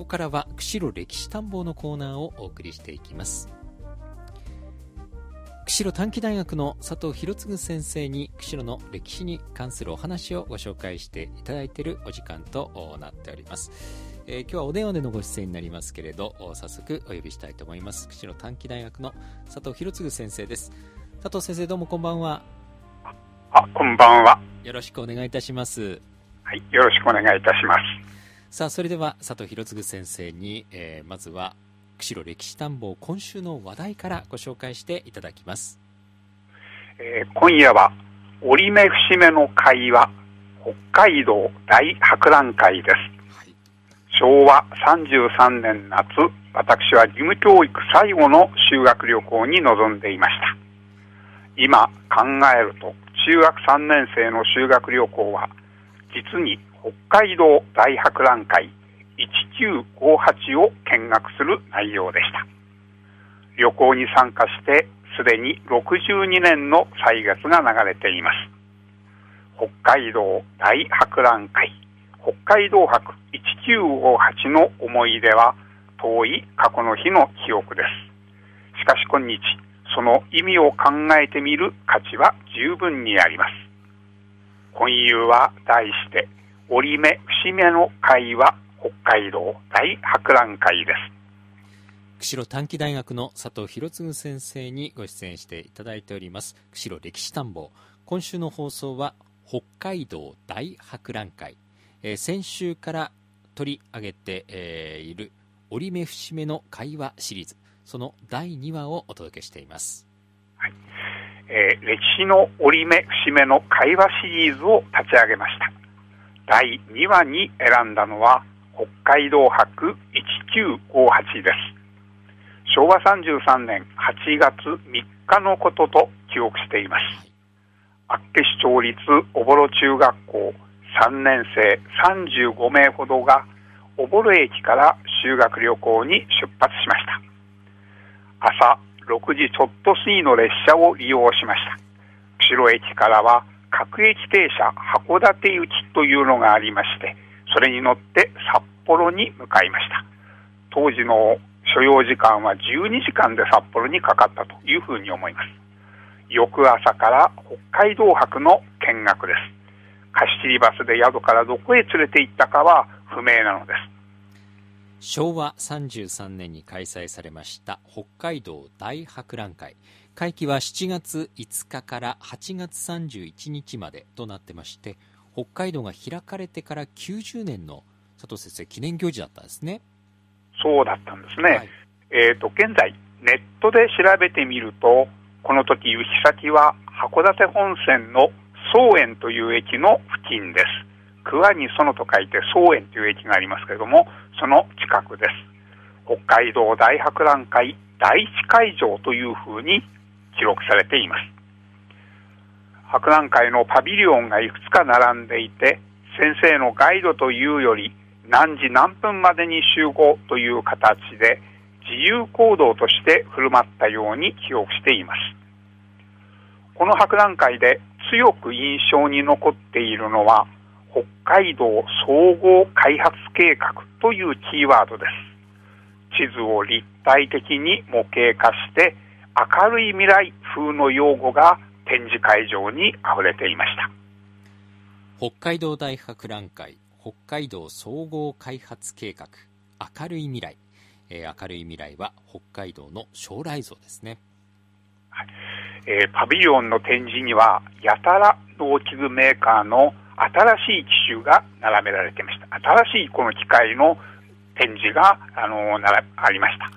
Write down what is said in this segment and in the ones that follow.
ここからは釧路歴史探訪のコーナーをお送りしていきます。釧路短期大学の佐藤博次先生に釧路の歴史に関するお話をご紹介していただいているお時間となっております。今日はお電話でのご出演になりますけれど、早速お呼びしたいと思います。釧路短期大学の佐藤博次先生です。佐藤先生、どうもこんばんは。 こんばんは。 よろしくお願いいたします。 はい、よろしくお願いいたします。 さあ、それでは佐藤博次先生に、まずは釧路歴史探訪今週の話題からご紹介していただきます。 今夜は折目節目の会は北海道大博覧会です。はい、昭和33年夏、私は義務教育最後の修学旅行に臨んでいました。今考えると中学3年生の修学旅行は実に北海道大博覧会1958を見学する内容でした。旅行に参加してすでに62年の歳月が流れています。北海道大博覧会、北海道博1958の思い出は遠い過去の日の記憶です。しかし今日、その意味を考えてみる価値は十分にあります。今夕は題して折目節目の会は北海道大博覧会です。 釧路短期大学の佐藤博次先生にご出演していただいております釧路歴史探訪。今週の放送は北海道大博覧会、先週から取り上げて、いる折目節目の会話シリーズ、その第2話をお届けしています。 はい、歴史の折目節目の会話シリーズを立ち上げました。第2話に選んだのは北海道博1958です。昭和33年8月3日のことと記憶しています。厚岸町立小幌中学校3年生35名ほどが小幌駅から修学旅行に出発しました。朝6時ちょっと過ぎの列車を利用しました。釧路駅からは各駅停車函館行きというのがありまして、それに乗って札幌に向かいました。当時の所要時間は12時間で札幌にかかったというふうに思います。翌朝から北海道博の見学です。貸し切りバスで宿からどこへ連れて行ったかは不明なのです。 昭和33年に開催されました北海道大博覧会。会期は7月5日から8月31日までとなってまして、北海道が開かれてから90年の佐藤先生記念行事だったんですね。 そうだったんですね。はい、現在ネットで調べてみると、この時行き先は函館本線の宗園という駅の付近です。桑に園と書いて宗園という駅がありますけれども、その近くです。北海道大博覧会第一会場というふうに記録されています。博覧会のパビリオンがいくつか並んでいて、先生のガイドというより何時何分までに集合という形で自由行動として振る舞ったように記憶しています。この博覧会で強く印象に残っているのは北海道総合開発計画というキーワードです。地図を立体的に模型化して明るい未来風の用語が展示会場にあふれていました。 北海道大博覧会北海道総合開発計画明るい未来、明るい未来は北海道の将来像ですね。 はい、パビリオンの展示にはやたら農機具メーカーの新しい機種が並べられていました。新しいこの機械の展示がありました。はい、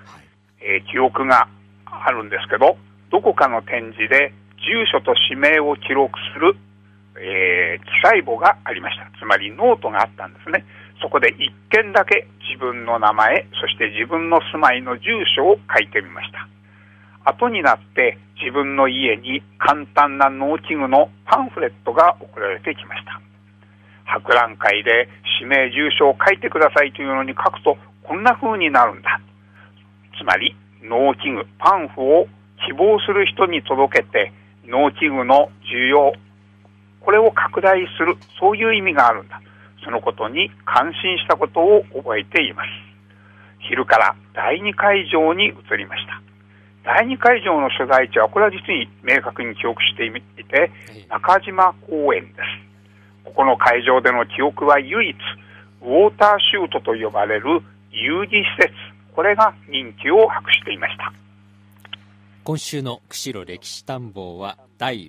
記憶があるんですけど、どこかの展示で住所と氏名を記録する、記載簿がありました。つまりノートがあったんですね。そこで一件だけ自分の名前、そして自分の住まいの住所を書いてみました。後になって自分の家に簡単な農機具のパンフレットが送られてきました。博覧会で氏名住所を書いてくださいというのに書くとこんな風になるんだ。つまり農機具パンフを希望する人に届けて農機具の需要、これを拡大する、そういう意味があるんだ。そのことに感心したことを覚えています。 昼から第2会場に移りました。第2会場の所在地は、これは実に明確に記憶していて、中島公園です。ここの会場での記憶は唯一、ウォーターシュートと呼ばれる遊戯施設、これが人気を博していました。 今週の釧路歴史探訪は第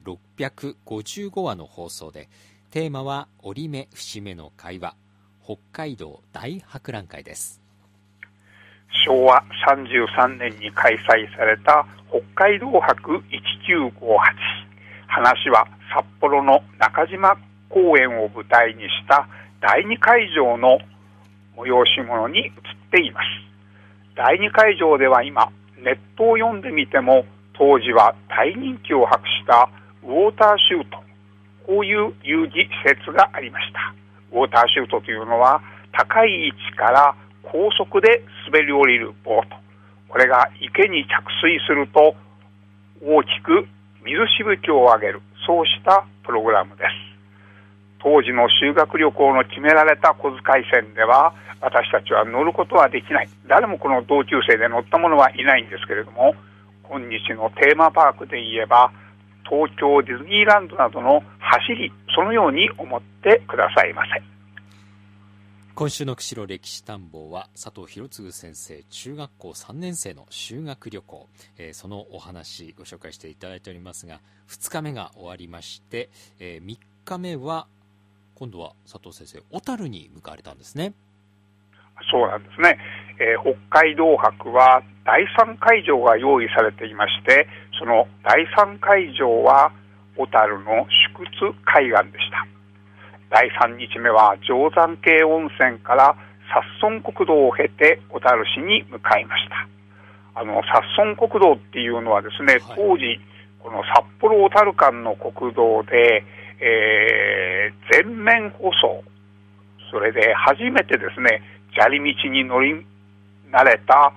655話の放送で、テーマは折り目節目の会話、北海道大博覧会です。 昭和33年に開催された北海道博1958、話は札幌の中島公園を舞台にした第2会場の催し物に移っています。第2会場では今、ネットを読んでみても、当時は大人気を博したウォーターシュート、こういう遊戯施設がありました。ウォーターシュートというのは、高い位置から高速で滑り降りるボート。これが池に着水すると大きく水しぶきを上げる、そうしたプログラムです。当時の修学旅行の決められた小遣い船では、私たちは乗ることはできない。誰もこの同級生で乗った者はいないんですけれども、今日のテーマパークで言えば、東京ディズニーランドなどの走り、そのように思ってくださいませ。 今週の釧路歴史探訪は佐藤博次先生、中学校3年生の修学旅行、そのお話ご紹介していただいておりますが、2日目が終わりまして、3日目は今度は佐藤先生、小樽に向かわれたんですね。 そうなんですね。北海道博は第3会場が用意されていまして、その第3会場は小樽の宿津海岸でした。第3日目は定山渓温泉から札村国道を経て小樽市に向かいました。札村国道っていうのはですね、当時この札幌小樽間の国道で、全面舗装、それで初めてですね、砂利道に乗り慣れた、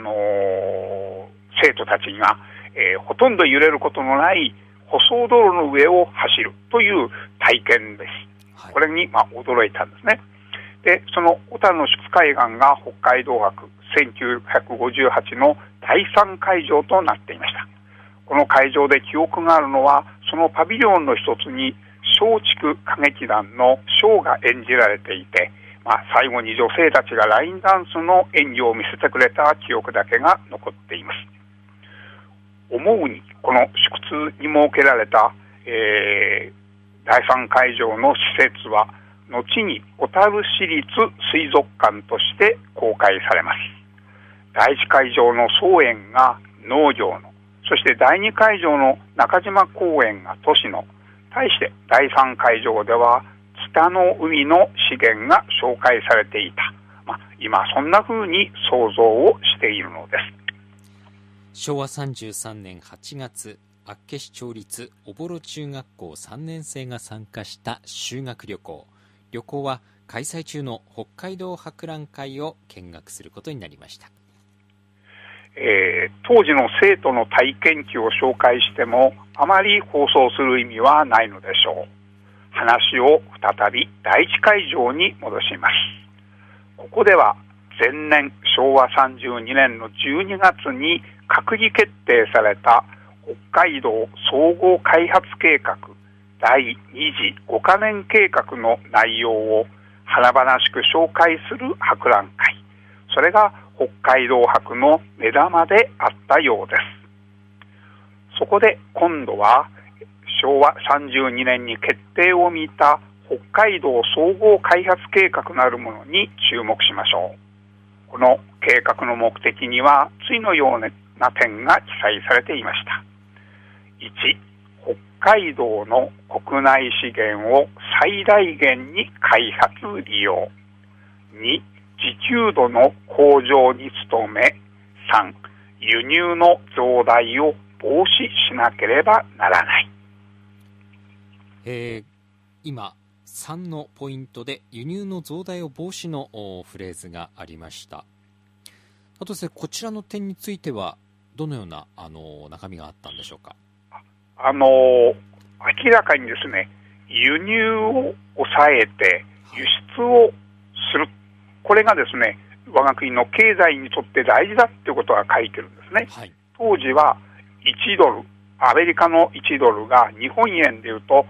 生徒たちが、ほとんど揺れることのない舗装道路の上を走るという体験です。これに、驚いたんですね。で、その小樽の宿津海岸が北海道博1958の第3会場となっていました。この会場で記憶があるのは、そのパビリオンの一つに松竹歌劇団のショーが演じられていて、最後に女性たちがラインダンスの演技を見せてくれた記憶だけが残っています。思うにこの宿津に設けられた、第3会場の施設は後に小樽市立水族館として公開されます。第1会場の草園が農業の、そして第2会場の中島公園が都市の、対して第3会場では北の海の資源が紹介されていた。今そんな風に想像をしているのです。 昭和33年8月、厚岸町立小幌中学校3年生が参加した修学旅行。旅行は開催中の北海道博覧会を見学することになりました。 当時の生徒の体験記を紹介してもあまり放送する意味はないのでしょう。話を再び第一会場に戻します。ここでは前年昭和32年の12月に閣議決定された北海道総合開発計画第2次5カ年計画の内容を華々しく紹介する博覧会、それが北海道博の目玉であったようです。そこで今度は昭和32年に決定を見た北海道総合開発計画なるものに注目しましょう。この計画の目的には次のような点が記載されていました。1、北海道の国内資源を最大限に開発利用。2、自給度の向上に努め。3、輸入の増大を防止しなければならない。 今3のポイントで輸入の増大を防止のフレーズがありました。あとですね、こちらの点についてはどのような中身があったんでしょうか。 明らかにですね、輸入を抑えて輸出をする、これがですね、 我が国の経済にとって大事だっていうことが書いてるんですね。 はい、 当時は1ドル、アメリカの1ドルが日本円でいうと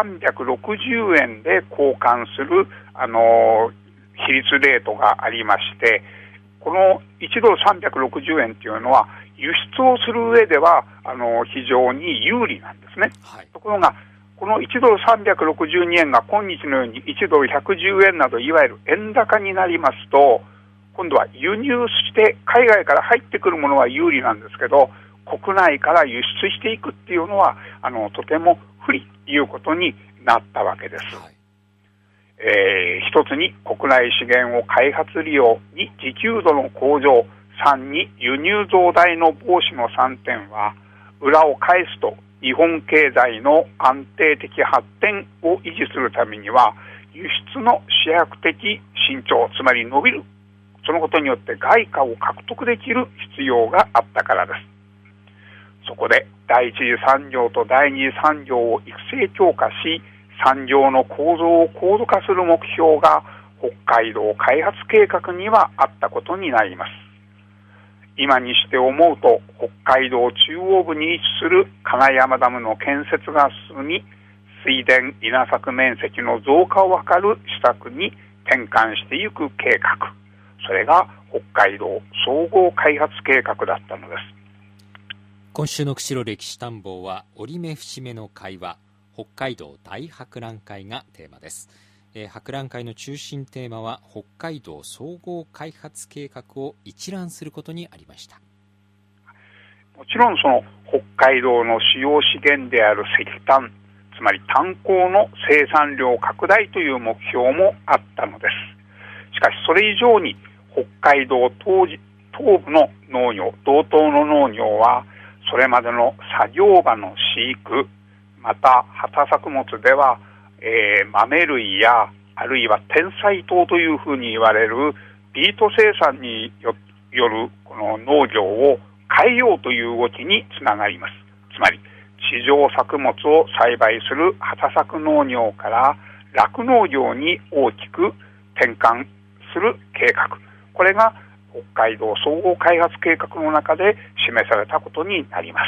360円で交換する、比率レートがありまして、この1ドル360円というのは輸出をする上では非常に有利なんですね。 はい、 ところがこの1ドル362円が今日のように1ドル110円などいわゆる円高になりますと、今度は輸入して海外から入ってくるものは有利なんですけど、国内から輸出していくっていうのはとても不利ということになったわけです。はい、一つに国内資源を開発利用、2自給度の向上、3に輸入増大の防止の3点は、裏を返すと日本経済の安定的発展を維持するためには輸出の飛躍的伸長、つまり伸びる、そのことによって外貨を獲得できる必要があったからです。そこで第一次産業と第二次産業を育成強化し、産業の構造を高度化する目標が北海道開発計画にはあったことになります。今にして思うと、北海道中央部に位置する金山ダムの建設が進み、水田稲作面積の増加を図る施策に転換していく計画、それが北海道総合開発計画だったのです。 今週の釧路歴史探訪は、折り目節目の会話、北海道大博覧会がテーマです。博覧会の中心テーマは、北海道総合開発計画を一覧することにありました。 もちろんその北海道の主要資源である石炭、つまり炭鉱の生産量拡大という目標もあったのです。しかしそれ以上に北海道東部の農業、道東の農業はそれまでの作業場の飼育、また畑作物では豆類やあるいは天才糖というふうに言われるビート生産によるこの農業を変えようという動きにつながります。つまり地上作物を栽培する畑作農業から酪農業に大きく転換する計画、これが北海道総合開発計画の中で示されたことになります。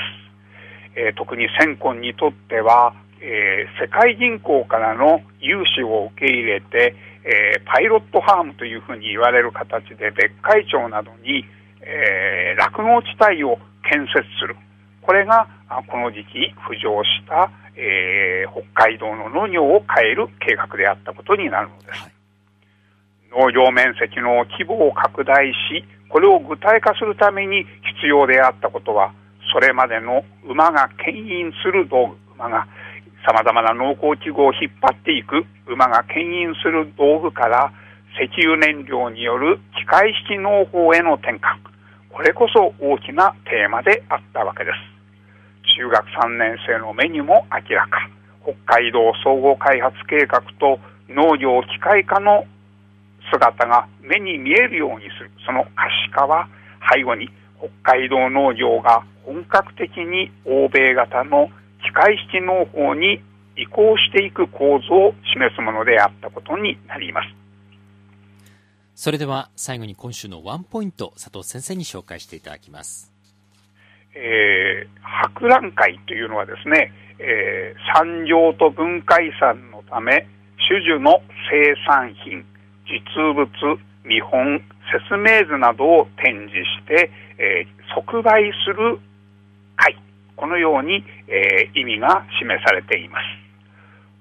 特に先今にとっては世界銀行からの融資を受け入れて、パイロットファームというふうに言われる形で別海町などに、酪農地帯を建設する、これがこの時期に浮上した、北海道の農業を変える計画であったことになるのです。はい、農業面積の規模を拡大し、これを具体化するために必要であったことは、それまでの馬が牽引する道具、馬がさまざまな農耕機具を引っ張っていく馬が牽引する道具から石油燃料による機械式農法への転換、これこそ大きなテーマであったわけです。中学3年生の目にも明らか、北海道総合開発計画と農業機械化の姿が目に見えるようにする、その可視化は背後に北海道農業が本格的に欧米型の機械式農法に移行していく構造を示すものであったことになります。 それでは最後に今週のワンポイント、佐藤先生に紹介していただきます。 博覧会というのはですね、産業と文化遺産のため種々の生産品、実物、見本、説明図などを展示して、即売する会、このように、意味が示されています。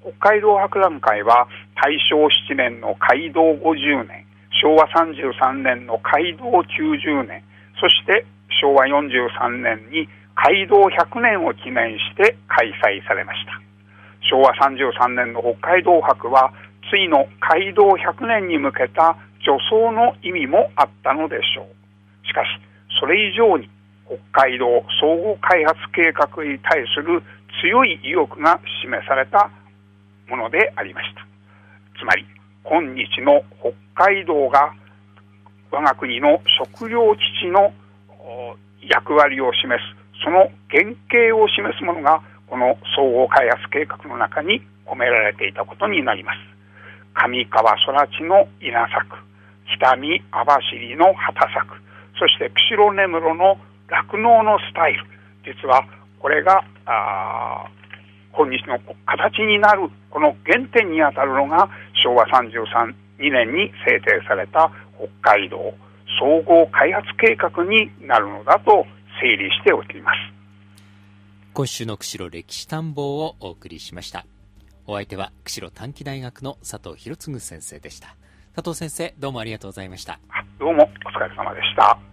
北海道博覧会は大正7年の開道50年、昭和33年の開道90年、そして昭和43年に開道100年を記念して開催されました。昭和33年の北海道博は次の開道100年に向けた助走の意味もあったのでしょう。しかしそれ以上に北海道総合開発計画に対する強い意欲が示されたものでありました。つまり今日の北海道が我が国の食糧危機の役割を示す、その原型を示すものがこの総合開発計画の中に込められていたことになります。上川空地の稲作、 北見網走の畑作、そして釧路根室の酪農のスタイル、実はこれが今日の形になるこの原点にあたるのが昭和2年に制定された北海道総合開発計画になるのだと整理しておきます。 今週の釧路歴史探訪をお送りしました。お相手は釧路短期大学の佐藤博次先生でした。佐藤先生、どうもありがとうございました。 どうもお疲れ様でした。